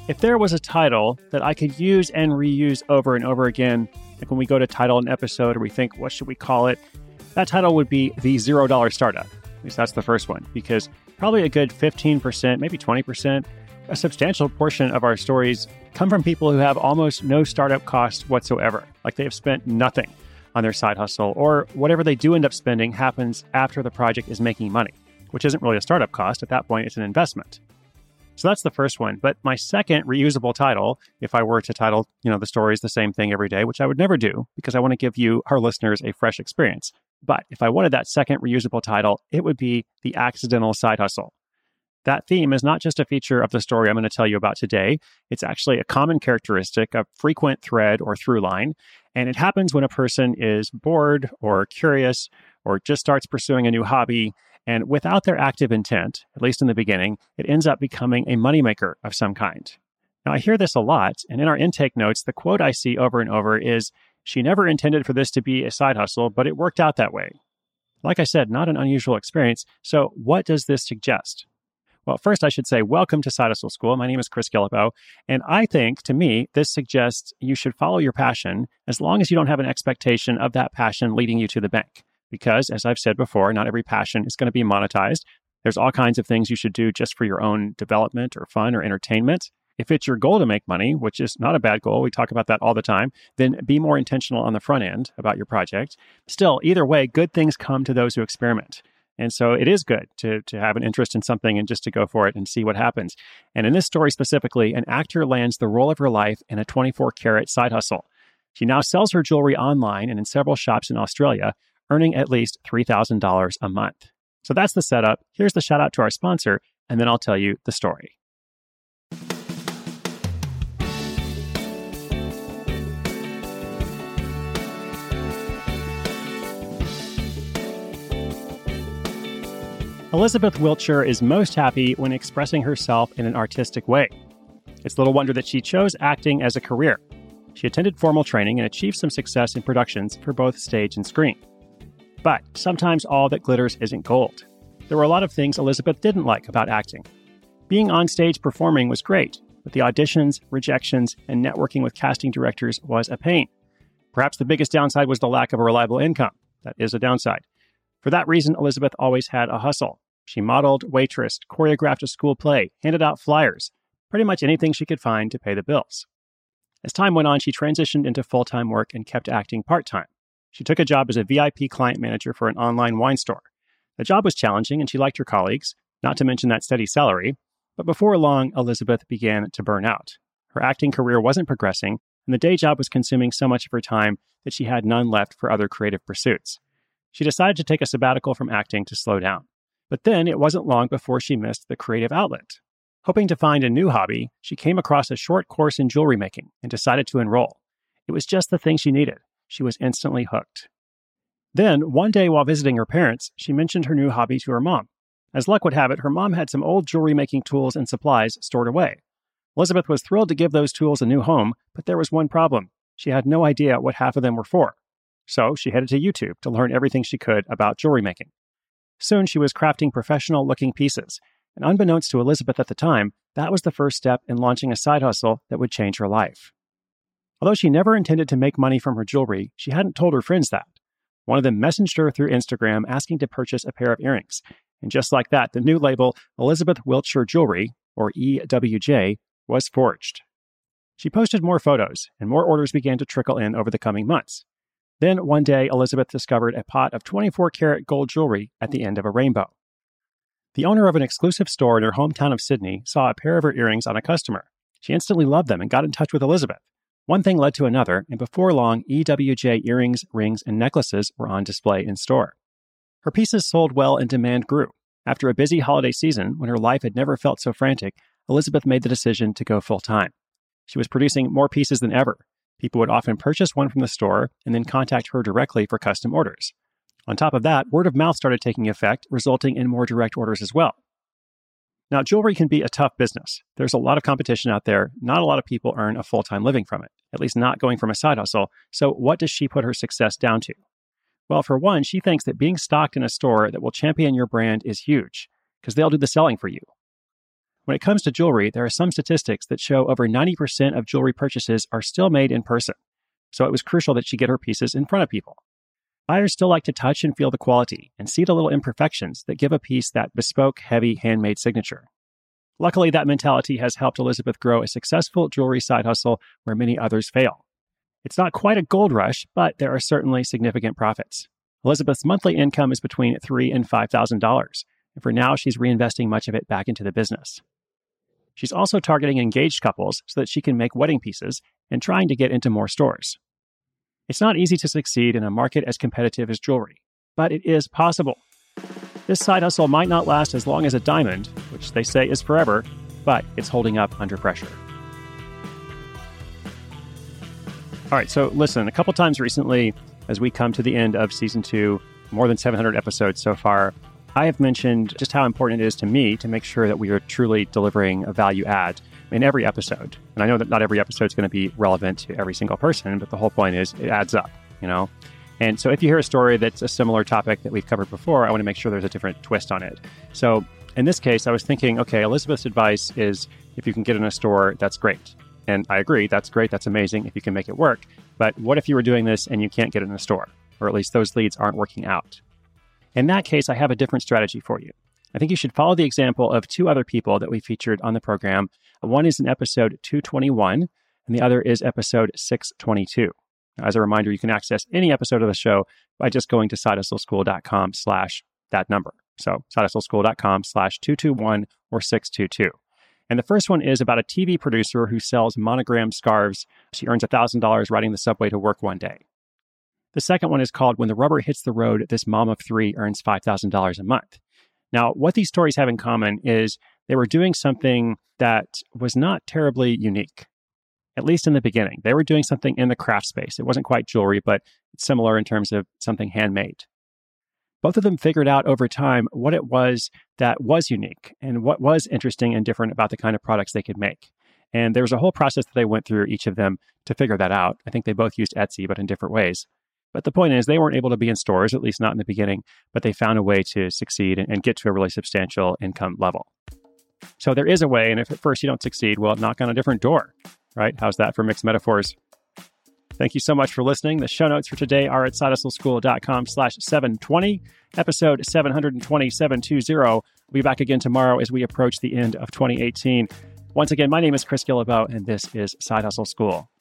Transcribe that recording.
If there was a title that I could use and reuse over and over again, like when we go to title an episode or we think, what should we call it? That title would be The $0 Startup. At least that's the first one, because probably a good 15%, maybe 20%, a substantial portion of our stories come from people who have almost no startup cost whatsoever. Like they have spent nothing on their side hustle, or whatever they do end up spending happens after the project is making money, which isn't really a startup cost. At that point, it's an investment. So that's the first one. But my second reusable title, if I were to title, the stories the same thing every day, which I would never do because I want to give you, our listeners, a fresh experience. But if I wanted that second reusable title, it would be The Accidental Side Hustle. That theme is not just a feature of the story I'm going to tell you about today. It's actually a common characteristic, a frequent thread or through line. And it happens when a person is bored or curious or just starts pursuing a new hobby. And without their active intent, at least in the beginning, it ends up becoming a moneymaker of some kind. Now, I hear this a lot. And in our intake notes, the quote I see over and over is, "She never intended for this to be a side hustle, but it worked out that way." Like I said, not an unusual experience. So what does this suggest? Well, first I should say, welcome to Side Hustle School. My name is Chris Guillebeau, and I think, to me, this suggests you should follow your passion as long as you don't have an expectation of that passion leading you to the bank. Because, as I've said before, not every passion is going to be monetized. There's all kinds of things you should do just for your own development or fun or entertainment. If it's your goal to make money, which is not a bad goal, we talk about that all the time, then be more intentional on the front end about your project. Still, either way, good things come to those who experiment. And so it is good to have an interest in something and just to go for it and see what happens. And in this story specifically, an actor lands the role of her life in a 24-karat side hustle. She now sells her jewelry online and in several shops in Australia, earning at least $3,000 a month. So that's the setup. Here's the shout out to our sponsor, and then I'll tell you the story. Elizabeth Wiltshire is most happy when expressing herself in an artistic way. It's little wonder that she chose acting as a career. She attended formal training and achieved some success in productions for both stage and screen. But sometimes all that glitters isn't gold. There were a lot of things Elizabeth didn't like about acting. Being on stage performing was great, but the auditions, rejections, and networking with casting directors was a pain. Perhaps the biggest downside was the lack of a reliable income. That is a downside. For that reason, Elizabeth always had a hustle. She modeled, waitressed, choreographed a school play, handed out flyers, pretty much anything she could find to pay the bills. As time went on, she transitioned into full-time work and kept acting part-time. She took a job as a VIP client manager for an online wine store. The job was challenging and she liked her colleagues, not to mention that steady salary. But before long, Elizabeth began to burn out. Her acting career wasn't progressing, and the day job was consuming so much of her time that she had none left for other creative pursuits. She decided to take a sabbatical from acting to slow down. But then it wasn't long before she missed the creative outlet. Hoping to find a new hobby, she came across a short course in jewelry making and decided to enroll. It was just the thing she needed. She was instantly hooked. Then, one day while visiting her parents, she mentioned her new hobby to her mom. As luck would have it, her mom had some old jewelry making tools and supplies stored away. Elizabeth was thrilled to give those tools a new home, but there was one problem. She had no idea what half of them were for. So she headed to YouTube to learn everything she could about jewelry making. Soon she was crafting professional-looking pieces, and unbeknownst to Elizabeth at the time, that was the first step in launching a side hustle that would change her life. Although she never intended to make money from her jewelry, she hadn't told her friends that. One of them messaged her through Instagram asking to purchase a pair of earrings. And just like that, the new label, Elizabeth Wiltshire Jewelry, or EWJ, was forged. She posted more photos, and more orders began to trickle in over the coming months. Then, one day, Elizabeth discovered a pot of 24-karat gold jewelry at the end of a rainbow. The owner of an exclusive store in her hometown of Sydney saw a pair of her earrings on a customer. She instantly loved them and got in touch with Elizabeth. One thing led to another, and before long, EWJ earrings, rings, and necklaces were on display in store. Her pieces sold well and demand grew. After a busy holiday season, when her life had never felt so frantic, Elizabeth made the decision to go full-time. She was producing more pieces than ever. People would often purchase one from the store and then contact her directly for custom orders. On top of that, word of mouth started taking effect, resulting in more direct orders as well. Now, jewelry can be a tough business. There's a lot of competition out there. Not a lot of people earn a full-time living from it, at least not going from a side hustle. So what does she put her success down to? Well, for one, she thinks that being stocked in a store that will champion your brand is huge, because they'll do the selling for you. When it comes to jewelry, there are some statistics that show over 90% of jewelry purchases are still made in person. So it was crucial that she get her pieces in front of people. Buyers still like to touch and feel the quality and see the little imperfections that give a piece that bespoke, heavy, handmade signature. Luckily, that mentality has helped Elizabeth grow a successful jewelry side hustle where many others fail. It's not quite a gold rush, but there are certainly significant profits. Elizabeth's monthly income is between $3,000 and $5,000, and for now, she's reinvesting much of it back into the business. She's also targeting engaged couples so that she can make wedding pieces and trying to get into more stores. It's not easy to succeed in a market as competitive as jewelry, but it is possible. This side hustle might not last as long as a diamond, which they say is forever, but it's holding up under pressure. All right, so listen, a couple times recently, as we come to the end of season 2, more than 700 episodes so far, I have mentioned just how important it is to me to make sure that we are truly delivering a value add in every episode. And I know that not every episode is going to be relevant to every single person, but the whole point is it adds up, you know? And so if you hear a story that's a similar topic that we've covered before, I want to make sure there's a different twist on it. So in this case, I was thinking, okay, Elizabeth's advice is if you can get in a store, that's great. And I agree, that's great, that's amazing if you can make it work. But what if you were doing this and you can't get in a store? Or at least those leads aren't working out. In that case, I have a different strategy for you. I think you should follow the example of 2 other people that we featured on the program. One is in episode 221, and the other is episode 622. As a reminder, you can access any episode of the show by just going to sidehustleschool.com/that number. So sidehustleschool.com/221 or 622. And the first one is about a TV producer who sells monogram scarves. She earns $1,000 riding the subway to work one day. The second one is called When the Rubber Hits the Road, This Mom of 3 Earns $5,000 a Month. Now, what these stories have in common is they were doing something that was not terribly unique, at least in the beginning. They were doing something in the craft space. It wasn't quite jewelry, but it's similar in terms of something handmade. Both of them figured out over time what it was that was unique and what was interesting and different about the kind of products they could make. And there was a whole process that they went through, each of them, to figure that out. I think they both used Etsy, but in different ways. But the point is, they weren't able to be in stores, at least not in the beginning, but they found a way to succeed and get to a really substantial income level. So there is a way, and if at first you don't succeed, well, knock on a different door, right? How's that for mixed metaphors? Thank you so much for listening. The show notes for today are at sidehustleschool.com/720, episode 720, 720. We'll be back again tomorrow as we approach the end of 2018. Once again, my name is Chris Guillebeau, and this is Side Hustle School.